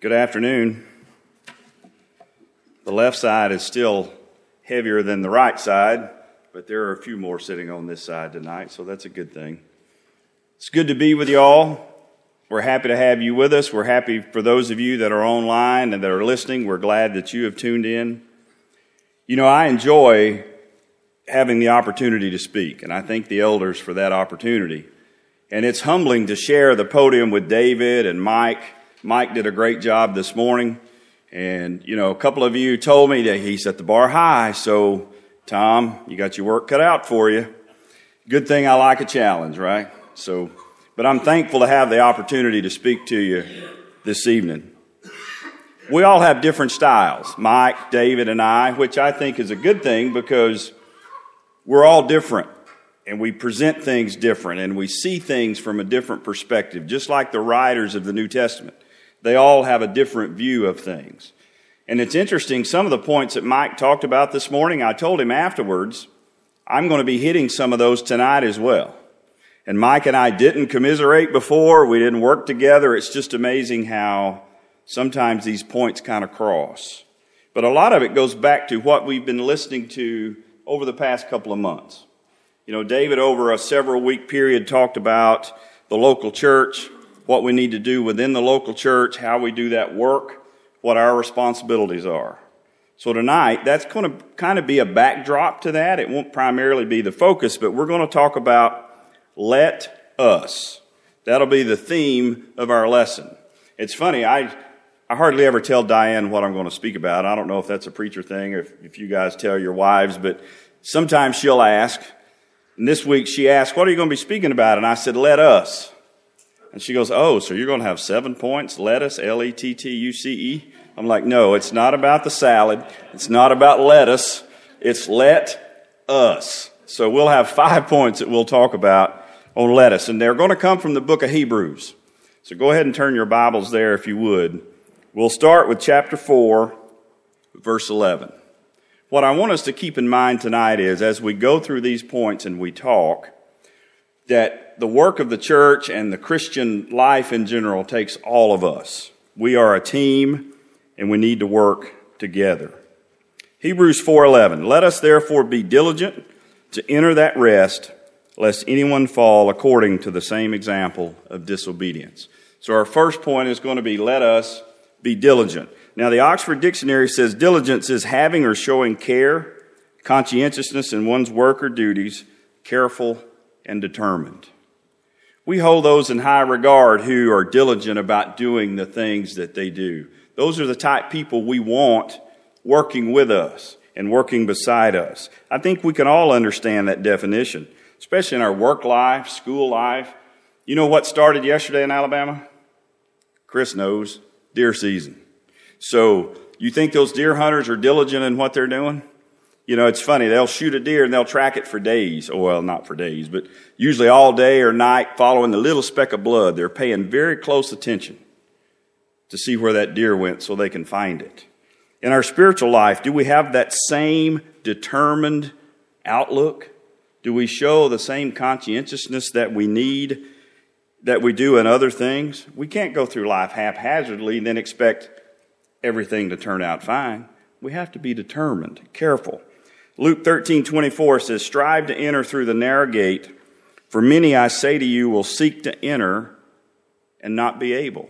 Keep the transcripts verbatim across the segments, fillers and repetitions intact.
Good afternoon. The left side is still heavier than the right side, but there are a few more sitting on this side tonight, so that's a good thing. It's good to be with you all. We're happy to have you with us. We're happy for those of you that are online and that are listening. We're glad that you have tuned in. You know, I enjoy having the opportunity to speak, and I thank the elders for that opportunity. And it's humbling to share the podium with David and Mike. Mike did a great job this morning. And, you know, a couple of you told me that he set the bar high. So, Tom, you got your work cut out for you. Good thing I like a challenge, right? So, but I'm thankful to have the opportunity to speak to you this evening. We all have different styles, Mike, David, and I, which I think is a good thing because we're all different. And we present things different, and we see things from a different perspective, just like the writers of the New Testament. They all have a different view of things. And it's interesting, some of the points that Mike talked about this morning, I told him afterwards, I'm going to be hitting some of those tonight as well. And Mike and I didn't commiserate before, we didn't work together. It's just amazing how sometimes these points kind of cross. But a lot of it goes back to what we've been listening to over the past couple of months. You know, David, over a several week period, talked about the local church, what we need to do within the local church, how we do that work, what our responsibilities are. So tonight, that's going to kind of be a backdrop to that. It won't primarily be the focus, but we're going to talk about let us. That'll be the theme of our lesson. It's funny, I I hardly ever tell Diane what I'm going to speak about. I don't know if that's a preacher thing or if, if you guys tell your wives, but sometimes she'll ask. And this week she asked, what are you going to be speaking about? And I said, let us. And she goes, oh, so you're going to have seven points, lettuce, L E T T U C E? I'm like, no, it's not about the salad. It's not about lettuce. It's let us. So we'll have five points that we'll talk about on lettuce. And they're going to come from the book of Hebrews. So go ahead and turn your Bibles there if you would. We'll start with chapter four, verse eleven. What I want us to keep in mind tonight is, as we go through these points and we talk, that the work of the church and the Christian life in general takes all of us. We are a team, and we need to work together. Hebrews four eleven, let us therefore be diligent to enter that rest, lest anyone fall according to the same example of disobedience. So our first point is going to be, let us be diligent. Now, the Oxford Dictionary says diligence is having or showing care, conscientiousness in one's work or duties, careful and determined. We hold those in high regard who are diligent about doing the things that they do. Those are the type of people we want working with us and working beside us. I think we can all understand that definition, especially in our work life, school life. You know what started yesterday in Alabama? Chris knows, deer season. So you think those deer hunters are diligent in what they're doing? You know, it's funny. They'll shoot a deer and they'll track it for days. Oh, well, not for days, but usually all day or night following the little speck of blood. They're paying very close attention to see where that deer went so they can find it. In our spiritual life, do we have that same determined outlook? Do we show the same conscientiousness that we need, that we do in other things? We can't go through life haphazardly and then expect everything to turn out fine. We have to be determined, careful. Luke thirteen twenty-four says, strive to enter through the narrow gate, for many, I say to you, will seek to enter and not be able.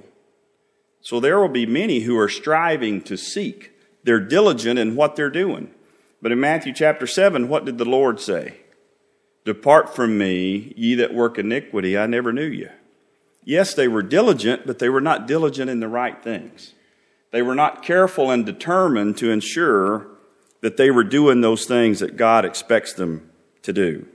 So there will be many who are striving to seek. They're diligent in what they're doing. But in Matthew chapter seven, what did the Lord say? Depart from me, ye that work iniquity, I never knew you. Yes, they were diligent, but they were not diligent in the right things. They were not careful and determined to ensure that they were doing those things that God expects them to do.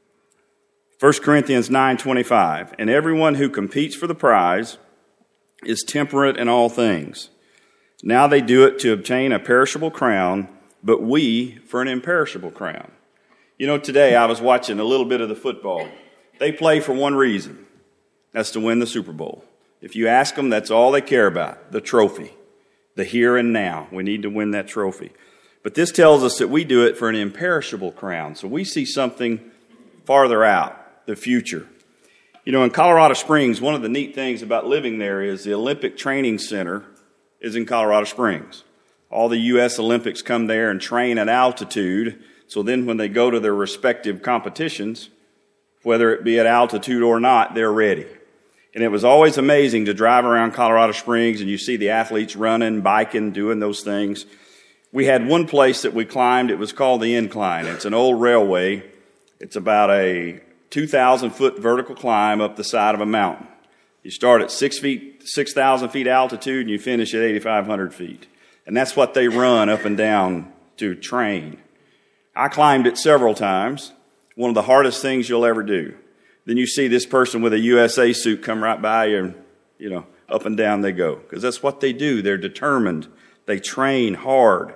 First Corinthians nine twenty-five, and everyone who competes for the prize is temperate in all things. Now they do it to obtain a perishable crown, but we for an imperishable crown. You know, today I was watching a little bit of the football. They play for one reason. That's to win the Super Bowl. If you ask them, that's all they care about, the trophy. The here and now. We need to win that trophy. But this tells us that we do it for an imperishable crown. So we see something farther out, the future. You know, in Colorado Springs, one of the neat things about living there is the Olympic Training Center is in Colorado Springs. All the U S Olympics come there and train at altitude, so then when they go to their respective competitions, whether it be at altitude or not, they're ready. And it was always amazing to drive around Colorado Springs and you see the athletes running, biking, doing those things. We had one place that we climbed. It was called the Incline. It's an old railway. It's about a two thousand foot vertical climb up the side of a mountain. You start at six feet, six thousand feet altitude and you finish at eighty-five hundred feet. And that's what they run up and down to train. I climbed it several times. One of the hardest things you'll ever do. Then you see this person with a U S A suit come right by you and, you know, up and down they go. Because that's what they do. They're determined. They train hard.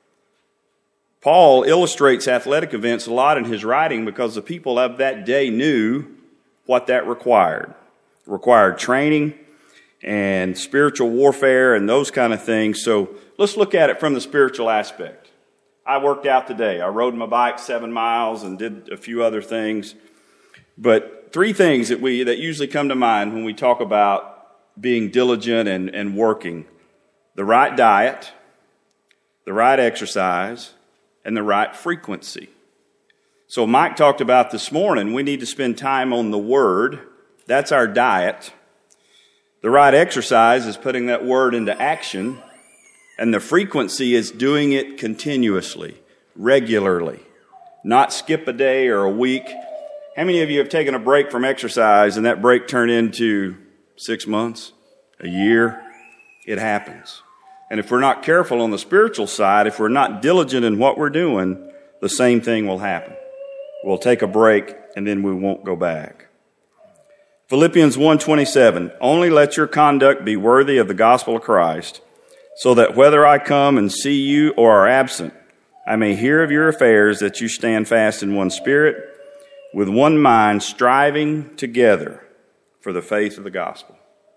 Paul illustrates athletic events a lot in his writing because the people of that day knew what that required. It required training and spiritual warfare and those kind of things. So let's look at it from the spiritual aspect. I worked out today. I rode my bike seven miles and did a few other things. But three things that we that usually come to mind when we talk about being diligent and, and working. The right diet, the right exercise, and the right frequency. So Mike talked about this morning, we need to spend time on the Word. That's our diet. The right exercise is putting that Word into action. And the frequency is doing it continuously, regularly. Not skip a day or a week. How many of you have taken a break from exercise and that break turned into six months, a year? It happens. And if we're not careful on the spiritual side, if we're not diligent in what we're doing, the same thing will happen. We'll take a break and then we won't go back. Philippians one twenty-seven, only let your conduct be worthy of the gospel of Christ, so that whether I come and see you or are absent, I may hear of your affairs, that you stand fast in one spirit, with one mind, striving together for the faith of the gospel.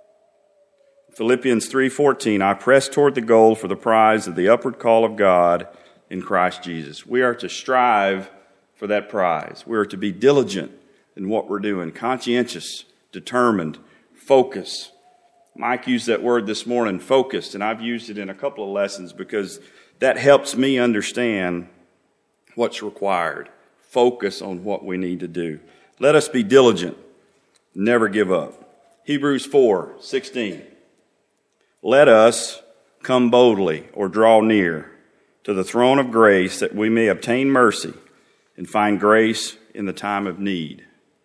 Philippians three fourteen, I press toward the goal for the prize of the upward call of God in Christ Jesus. We are to strive for that prize. We are to be diligent in what we're doing, conscientious, determined, focused. Mike used that word this morning, focused, and I've used it in a couple of lessons because that helps me understand what's required. Focus on what we need to do. Let us be diligent, never give up. Hebrews four sixteen. Let us come boldly or draw near to the throne of grace that we may obtain mercy and find grace in the time of need.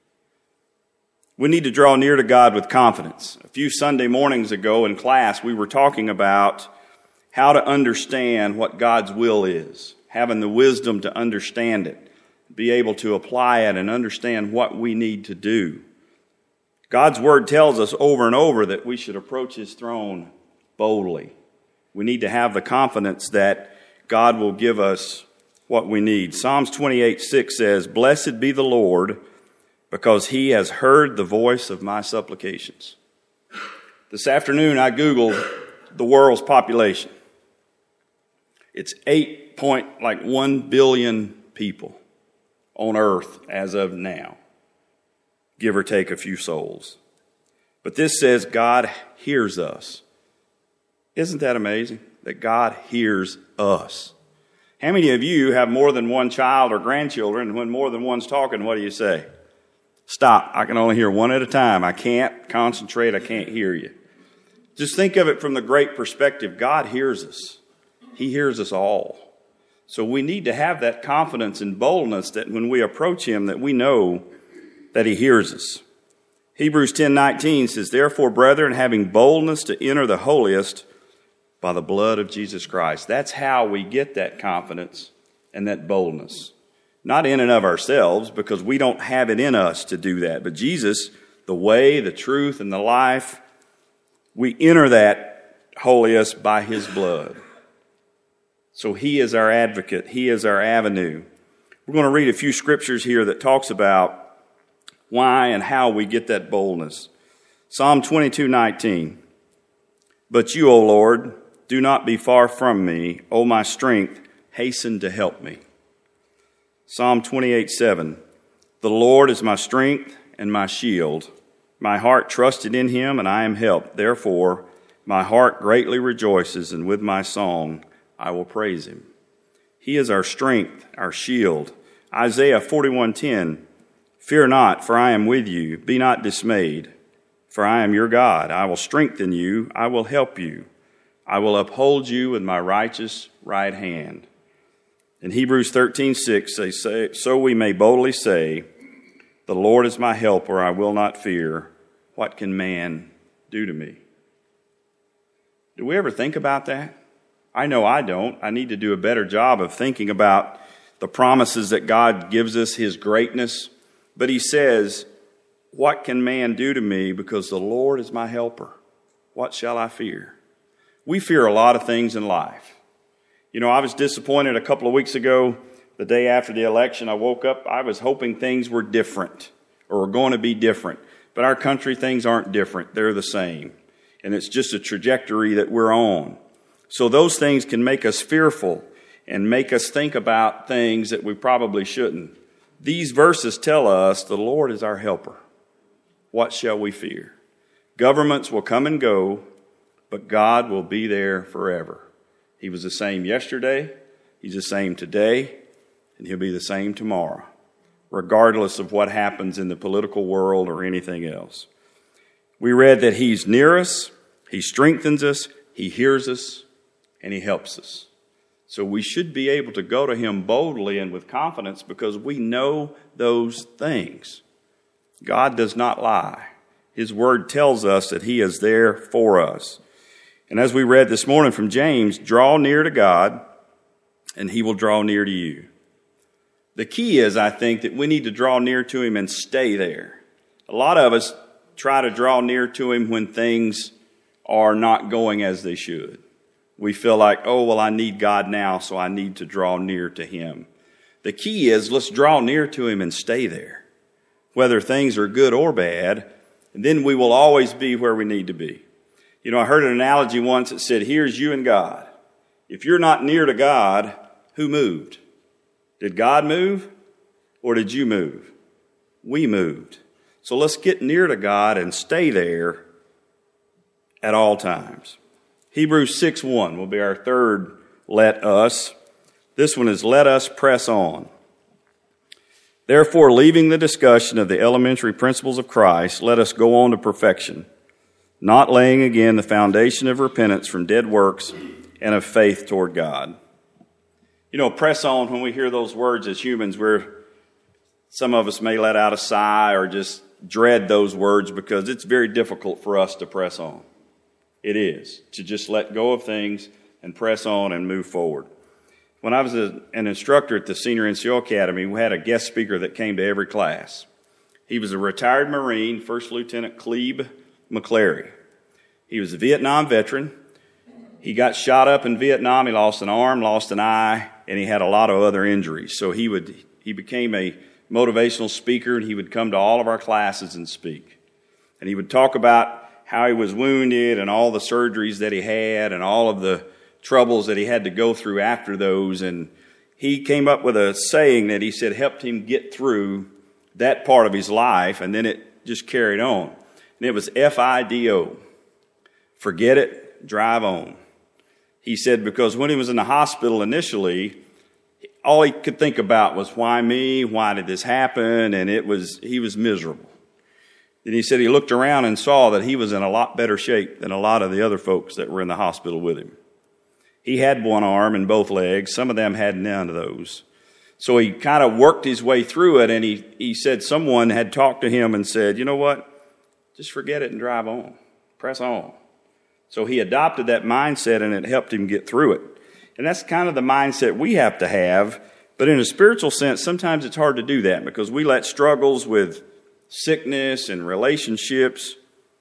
We need to draw near to God with confidence. A few Sunday mornings ago in class, we were talking about how to understand what God's will is, having the wisdom to understand it, be able to apply it and understand what we need to do. God's word tells us over and over that we should approach his throne boldly. We need to have the confidence that God will give us what we need. Psalms twenty-eight six says, blessed be the Lord, because he has heard the voice of my supplications. This afternoon I Googled the world's population. It's eight point like one billion people on earth as of now, give or take a few souls. But this says God hears us. Isn't that amazing? That God hears us. How many of you have more than one child or grandchildren, and when more than one's talking, what do you say? Stop. I can only hear one at a time. I can't concentrate. I can't hear you. Just think of it from the great perspective. God hears us. He hears us all. So we need to have that confidence and boldness that when we approach him, that we know that he hears us. Hebrews ten nineteen says, therefore, brethren, having boldness to enter the holiest by the blood of Jesus Christ. That's how we get that confidence and that boldness. Not in and of ourselves, because we don't have it in us to do that. But Jesus, the way, the truth, and the life, we enter that holiest by his blood. So he is our advocate. He is our avenue. We're going to read a few scriptures here that talks about why and how we get that boldness. Psalm twenty-two nineteen. But you, O Lord, do not be far from me. O my strength, hasten to help me. Psalm twenty-eight seven. The Lord is my strength and my shield. My heart trusted in him, and I am helped. Therefore, My heart greatly rejoices, and with my song I will praise him. He is our strength, our shield. Isaiah forty-one ten, fear not, for I am with you. Be not dismayed, for I am your God. I will strengthen you. I will help you. I will uphold you with my righteous right hand. In Hebrews thirteen six, they say, so we may boldly say, the Lord is my helper, I will not fear. What can man do to me? Do we ever think about that? I know I don't. I need to do a better job of thinking about the promises that God gives us, his greatness. But he says, what can man do to me? Because the Lord is my helper. What shall I fear? We fear a lot of things in life. You know, I was disappointed a couple of weeks ago. The day after the election, I woke up, I was hoping things were different or were going to be different. But our country, things aren't different. They're the same. And it's just a trajectory that we're on. So those things can make us fearful and make us think about things that we probably shouldn't. These verses tell us the Lord is our helper. What shall we fear? Governments will come and go, but God will be there forever. He was the same yesterday. He's the same today. And he'll be the same tomorrow, regardless of what happens in the political world or anything else. We read that he's near us, he strengthens us, he hears us, and he helps us. So we should be able to go to him boldly and with confidence because we know those things. God does not lie. His word tells us that he is there for us. And as we read this morning from James, draw near to God, and he will draw near to you. The key is, I think, that we need to draw near to him and stay there. A lot of us try to draw near to him when things are not going as they should. We feel like, oh, well, I need God now, so I need to draw near to him. The key is, let's draw near to him and stay there, whether things are good or bad, and then we will always be where we need to be. You know, I heard an analogy once that said, here's you and God. If you're not near to God, who moved? Did God move or did you move? We moved. So let's get near to God and stay there at all times. Hebrews six one will be our third let us. This one is let us press on. Therefore, leaving the discussion of the elementary principles of Christ, let us go on to perfection, not laying again the foundation of repentance from dead works and of faith toward God. You know, press on, when we hear those words as humans, we're, some of us may let out a sigh or just dread those words because it's very difficult for us to press on. It is, to just let go of things and press on and move forward. When I was a, an instructor at the Senior N C O Academy, we had a guest speaker that came to every class. He was a retired Marine, First Lieutenant Cleve McClary. He was a Vietnam veteran. He got shot up in Vietnam. He lost an arm, lost an eye, and he had a lot of other injuries. So he would he became a motivational speaker, and he would come to all of our classes and speak. And he would talk about how he was wounded and all the surgeries that he had and all of the troubles that he had to go through after those. And he came up with a saying that he said helped him get through that part of his life, and then it just carried on. And it was F I D O. Forget it, drive on. He said because when he was in the hospital initially, all he could think about was, why me? Why did this happen? And it was he was miserable. Then he said he looked around and saw that he was in a lot better shape than a lot of the other folks that were in the hospital with him. He had one arm and both legs. Some of them had none of those. So he kind of worked his way through it, and he, he said someone had talked to him and said, you know what? Just forget it and drive on. Press on. So he adopted that mindset, and it helped him get through it. And that's kind of the mindset we have to have. But in a spiritual sense, sometimes it's hard to do that because we let struggles with sickness and relationships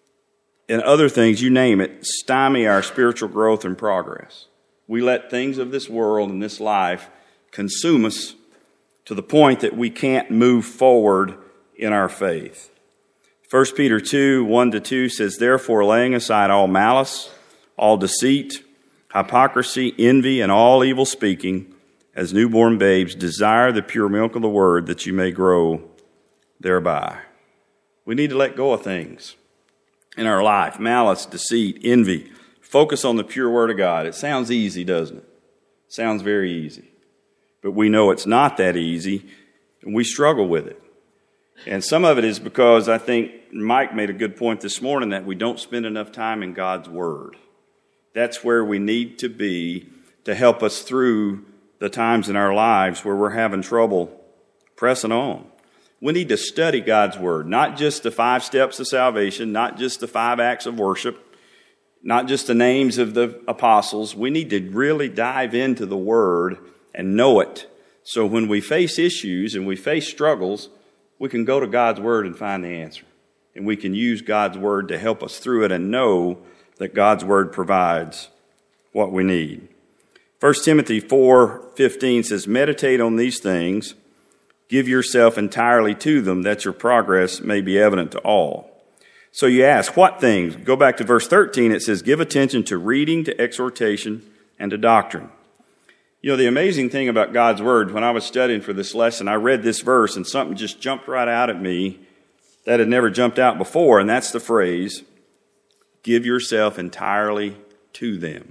and other things, you name it, stymie our spiritual growth and progress. We let things of this world and this life consume us to the point that we can't move forward in our faith. First Peter two, one to two says, therefore, laying aside all malice, all deceit, hypocrisy, envy, and all evil speaking, as newborn babes, desire the pure milk of the word that you may grow thereby. We need to let go of things in our life, malice, deceit, envy, Focus on the pure Word of God. It sounds easy, doesn't it? Sounds very easy. But we know it's not that easy, and we struggle with it. And some of it is because I think Mike made a good point this morning that we don't spend enough time in God's Word. That's where we need to be to help us through the times in our lives where we're having trouble pressing on. We need to study God's Word, not just the five steps of salvation, not just the five acts of worship, not just the names of the apostles. We need to really dive into the Word and know it. So when we face issues and we face struggles, we can go to God's Word and find the answer. And we can use God's Word to help us through it and know that God's Word provides what we need. First Timothy four fifteen says, meditate on these things, give yourself entirely to them, that your progress may be evident to all. So you ask, what things? Go back to verse thirteen. It says, give attention to reading, to exhortation, and to doctrine. You know, the amazing thing about God's Word, when I was studying for this lesson, I read this verse and something just jumped right out at me that had never jumped out before, and that's the phrase, give yourself entirely to them.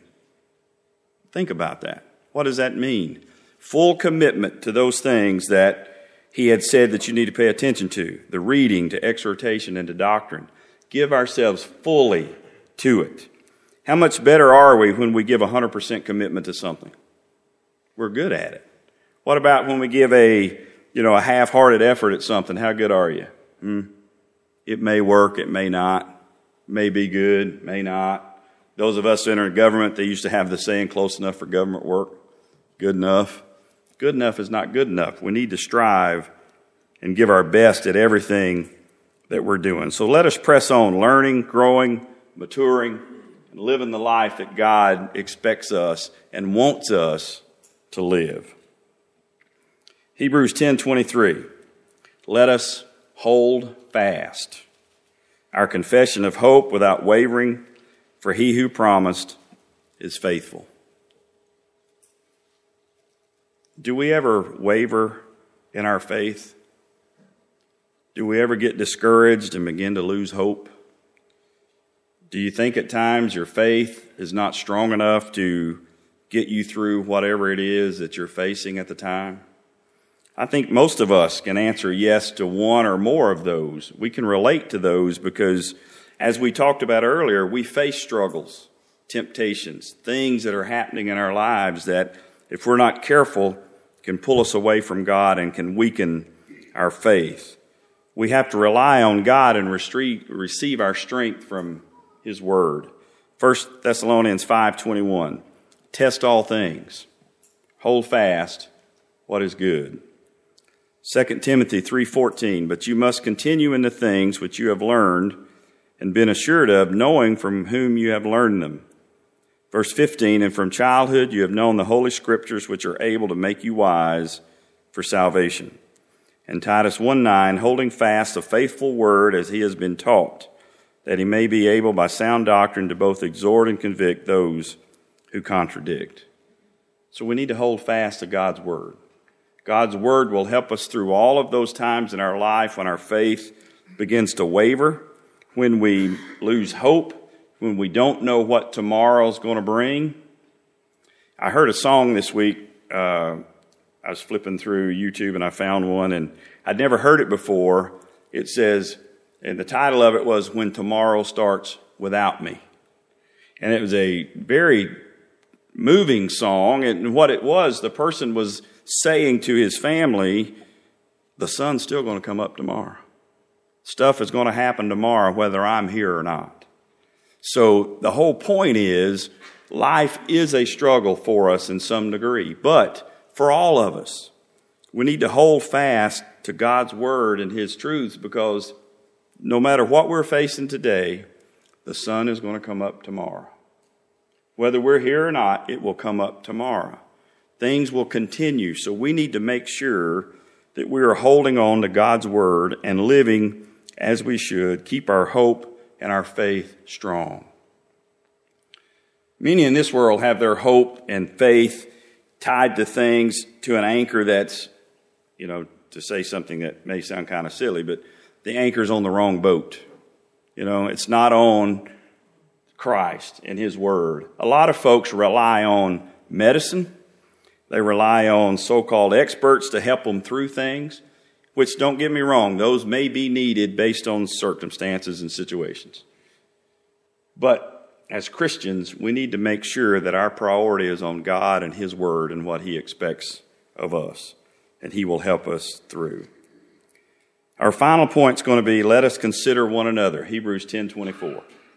Think about that. What does that mean? Full commitment to those things that he had said that you need to pay attention to, the reading, to exhortation, and to doctrine. Give ourselves fully to it. How much better are we when we give one hundred percent commitment to something? We're good at it. What about when we give a, you know, a half-hearted effort at something? How good are you? Hmm? It may work, it may not. May be good, may not. Those of us in our government, they used to have the saying, close enough for government work. Good enough. Good enough is not good enough. We need to strive and give our best at everything that we're doing. So let us press on, learning, growing, maturing, and living the life that God expects us and wants us to live. Hebrews ten twenty-three. Let us hold fast our confession of hope without wavering, for he who promised is faithful. Do we ever waver in our faith? Do we ever get discouraged and begin to lose hope? Do you think at times your faith is not strong enough to get you through whatever it is that you're facing at the time? I think most of us can answer yes to one or more of those. We can relate to those because, as we talked about earlier, we face struggles, temptations, things that are happening in our lives that, if we're not careful, can pull us away from God and can weaken our faith. We have to rely on God and receive our strength from His Word. First Thessalonians five twenty-one, test all things, hold fast what is good. Second Timothy three fourteen, but you must continue in the things which you have learned and been assured of, knowing from whom you have learned them. Verse fifteen, and from childhood you have known the Holy Scriptures, which are able to make you wise for salvation. And Titus one nine, holding fast the faithful word as he has been taught, that he may be able by sound doctrine to both exhort and convict those who contradict. So we need to hold fast to God's Word. God's Word will help us through all of those times in our life when our faith begins to waver, when we lose hope, when we don't know what tomorrow's going to bring. I heard a song this week. Uh, I was flipping through YouTube and I found one, and I'd never heard it before. It says, and the title of it was When Tomorrow Starts Without Me. And it was a very moving song, and what it was, the person was saying to his family, the sun's still going to come up tomorrow. Stuff is going to happen tomorrow whether I'm here or not. So the whole point is, life is a struggle for us in some degree, but for all of us, we need to hold fast to God's Word and His truths, because no matter what we're facing today, the sun is going to come up tomorrow. Whether we're here or not, it will come up tomorrow. Things will continue, so we need to make sure that we are holding on to God's Word and living as we should, keep our hope and our faith strong. Many in this world have their hope and faith tied to things, to an anchor that's, you know, to say something that may sound kind of silly, but the anchor's on the wrong boat. You know, it's not on Christ and His Word. A lot of folks rely on medicine. They rely on so-called experts to help them through things, which, don't get me wrong, those may be needed based on circumstances and situations. But as Christians, we need to make sure that our priority is on God and His Word and what He expects of us, and He will help us through. Our final point is going to be, let us consider one another, Hebrews ten twenty-four.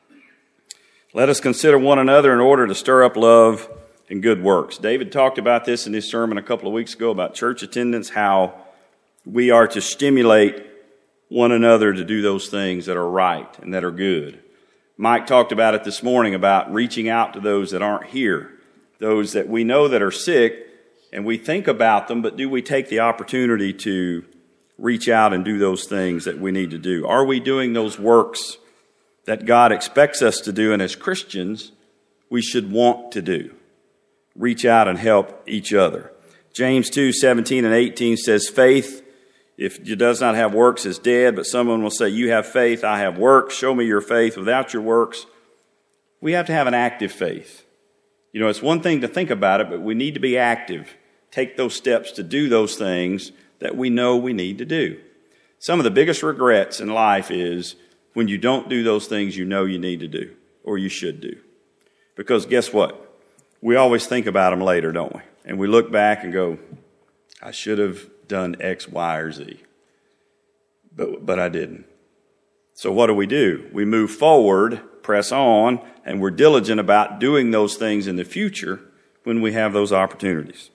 Let us consider one another in order to stir up love and good works. David talked about this in his sermon a couple of weeks ago about church attendance, how we are to stimulate one another to do those things that are right and that are good. Mike talked about it this morning about reaching out to those that aren't here, those that we know that are sick, and we think about them, but do we take the opportunity to reach out and do those things that we need to do? Are we doing those works that God expects us to do, and as Christians, we should want to do? Reach out and help each other. James two seventeen and eighteen says, faith, if it does not have works, is dead, but someone will say, you have faith, I have works, show me your faith without your works. We have to have an active faith. You know, it's one thing to think about it, but we need to be active. Take those steps to do those things that we know we need to do. Some of the biggest regrets in life is when you don't do those things you know you need to do or you should do. Because guess what? We always think about them later, don't we? And we look back and go, I should have done X, Y, or Z. But, but I didn't. So what do we do? We move forward, press on, and we're diligent about doing those things in the future when we have those opportunities.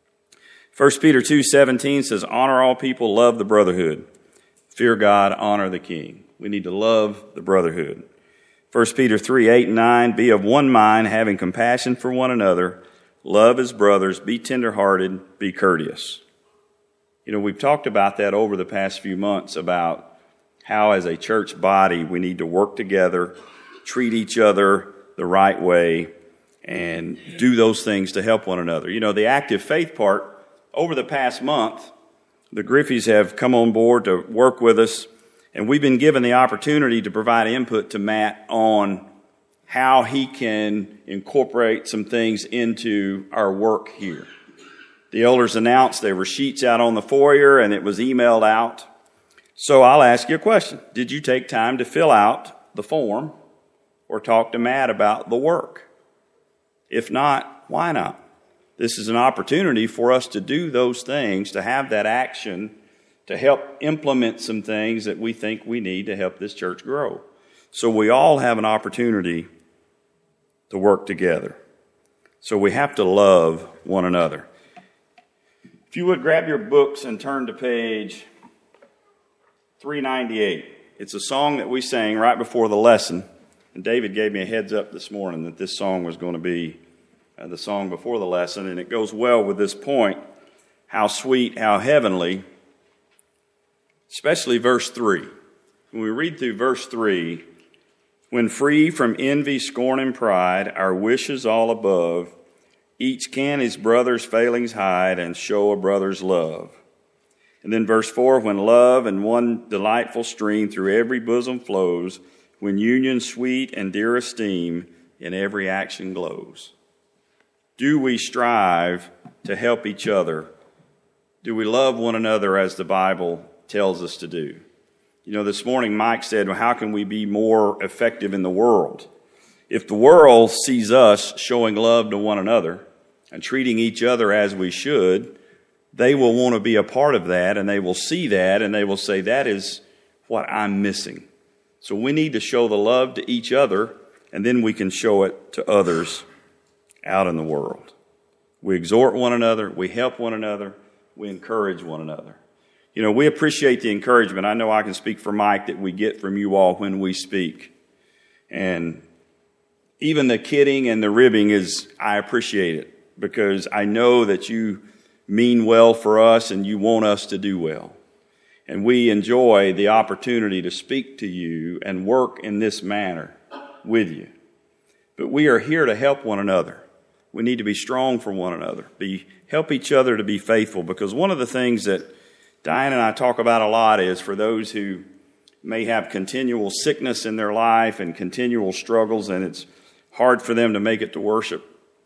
First Peter two seventeen says, honor all people, love the brotherhood. Fear God, honor the king. We need to love the brotherhood. First Peter three eight and nine, be of one mind, having compassion for one another, love as brothers, be tenderhearted, be courteous. You know, we've talked about that over the past few months about how as a church body we need to work together, treat each other the right way, and do those things to help one another. You know, the active faith part, over the past month, the Griffeys have come on board to work with us, and we've been given the opportunity to provide input to Matt on how he can incorporate some things into our work here. The elders announced there were sheets out on the foyer, and it was emailed out. So I'll ask you a question. Did you take time to fill out the form or talk to Matt about the work? If not, why not? This is an opportunity for us to do those things, to have that action, to help implement some things that we think we need to help this church grow. So we all have an opportunity to work together. So we have to love one another. If you would grab your books and turn to page three ninety-eight. It's a song that we sang right before the lesson. And David gave me a heads up this morning that this song was going to be uh, the song before the lesson. And it goes well with this point. How sweet, how heavenly. Especially verse three. When we read through verse three, when free from envy, scorn, and pride, our wishes all above, each can his brother's failings hide and show a brother's love. And then verse four, when love and one delightful stream through every bosom flows, when union sweet and dear esteem in every action glows. Do we strive to help each other? Do we love one another as the Bible tells us to do? You know, this morning Mike said, well, how can we be more effective in the world? If the world sees us showing love to one another and treating each other as we should, they will want to be a part of that, and they will see that, and they will say, that is what I'm missing. So we need to show the love to each other, and then we can show it to others out in the world. We exhort one another, we help one another, we encourage one another. You know, we appreciate the encouragement. I know I can speak for Mike that we get from you all when we speak. And even the kidding and the ribbing is, I appreciate it, because I know that you mean well for us and you want us to do well. And we enjoy the opportunity to speak to you and work in this manner with you. But we are here to help one another. We need to be strong for one another. Be help each other to be faithful, because one of the things that Diane and I talk about a lot is for those who may have continual sickness in their life and continual struggles, and it's hard for them to make it to worship.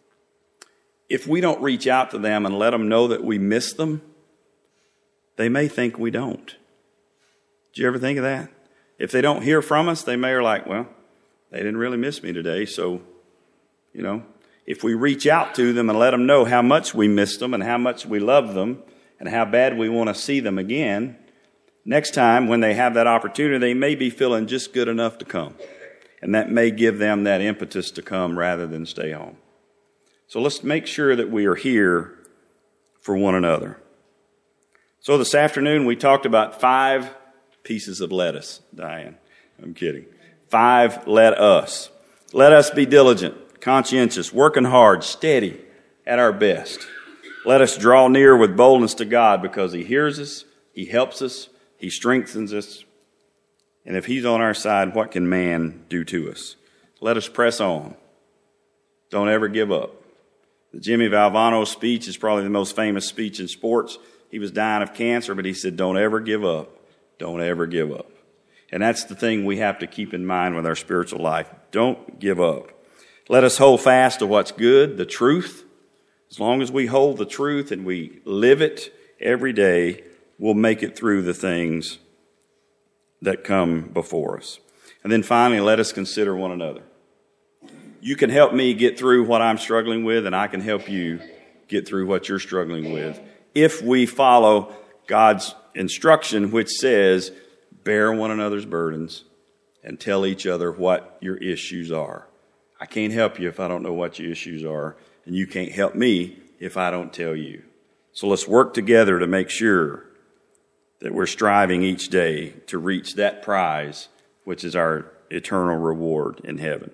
If we don't reach out to them and let them know that we miss them, they may think we don't. Did you ever think of that? If they don't hear from us, they may are like, well, they didn't really miss me today, so, you know. If we reach out to them and let them know how much we miss them and how much we love them and how bad we want to see them again, next time when they have that opportunity, they may be feeling just good enough to come. And that may give them that impetus to come rather than stay home. So let's make sure that we are here for one another. So this afternoon we talked about five pieces of lettuce, Diane. I'm kidding. Five let us. Let us be diligent, conscientious, working hard, steady, at our best. Let us draw near with boldness to God because He hears us, He helps us, He strengthens us. And if He's on our side, what can man do to us? Let us press on. Don't ever give up. The Jimmy Valvano speech is probably the most famous speech in sports. He was dying of cancer, but he said, don't ever give up. Don't ever give up. And that's the thing we have to keep in mind with our spiritual life. Don't give up. Let us hold fast to what's good, the truth. As long as we hold the truth and we live it every day, we'll make it through the things that come before us. And then finally, let us consider one another. You can help me get through what I'm struggling with, and I can help you get through what you're struggling with if we follow God's instruction, which says, bear one another's burdens and tell each other what your issues are. I can't help you if I don't know what your issues are, and you can't help me if I don't tell you. So let's work together to make sure that we're striving each day to reach that prize, which is our eternal reward in heaven.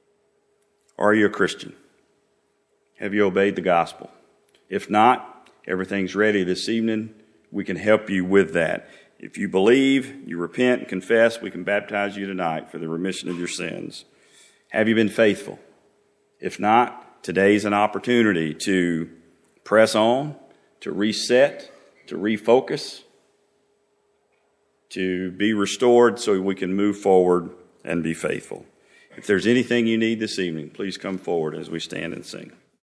Are you a Christian? Have you obeyed the gospel? If not, everything's ready this evening. We can help you with that. If you believe, you repent and confess, we can baptize you tonight for the remission of your sins. Have you been faithful? If not, today's an opportunity to press on, to reset, to refocus, to be restored so we can move forward and be faithful. If there's anything you need this evening, please come forward as we stand and sing.